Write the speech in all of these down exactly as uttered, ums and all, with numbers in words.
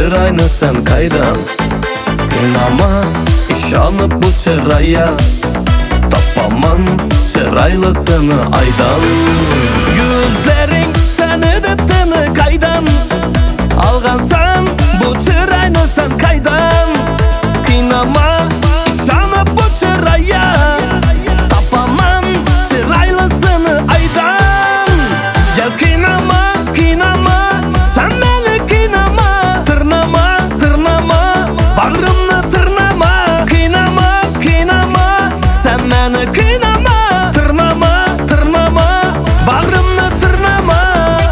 çırayını sen kaydan? Kıynama işanıp bu çıraya, tapamam çıraylısını aydan. Yüzlerin seni dıttığını kaydan? Algansan bu çırayını sen kaydan? Kıynama işanıp bu çıraya, tapamam çıraylısını aydan. Gel kıynama, kıynama, sen beni kıynama. Tırnama, tırnama, bağrımını tırnama. Kıynama, kıynama, sen beni kıynama. Tırnama, tırnama, bağrımını tırnama.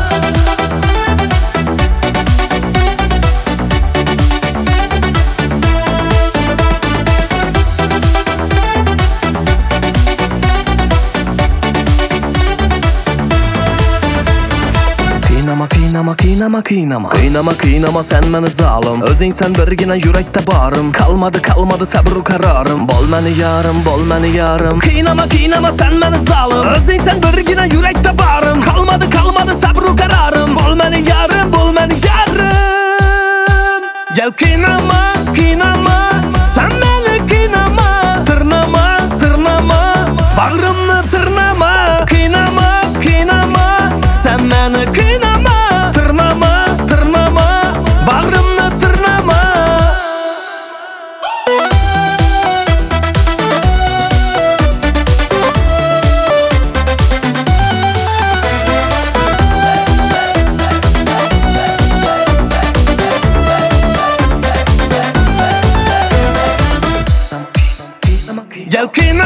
Kıynama, kıynama, kıynama, kıynama. Kıynama, kıynama, sen beni zalim. Özün sen birgine yürekte barım. Kalmadı, kalmadı sabru kararım. Bol beni yarım, bol beni yarım. Kıynama, kıynama, sen beni zalim. Özün sen birgine yürekte barım. Kalmadı, kalmadı sabru kararım. Bol beni yarım, bol beni yarım. Gel kıynama, kıynama, sen beni kıynama. Tırnama, tırnama, bağrımını tırnama. Kıynama, kıynama, sen beni kıynama. Tırnama, tırnama, bağrımını tırnama. Gel kıynama.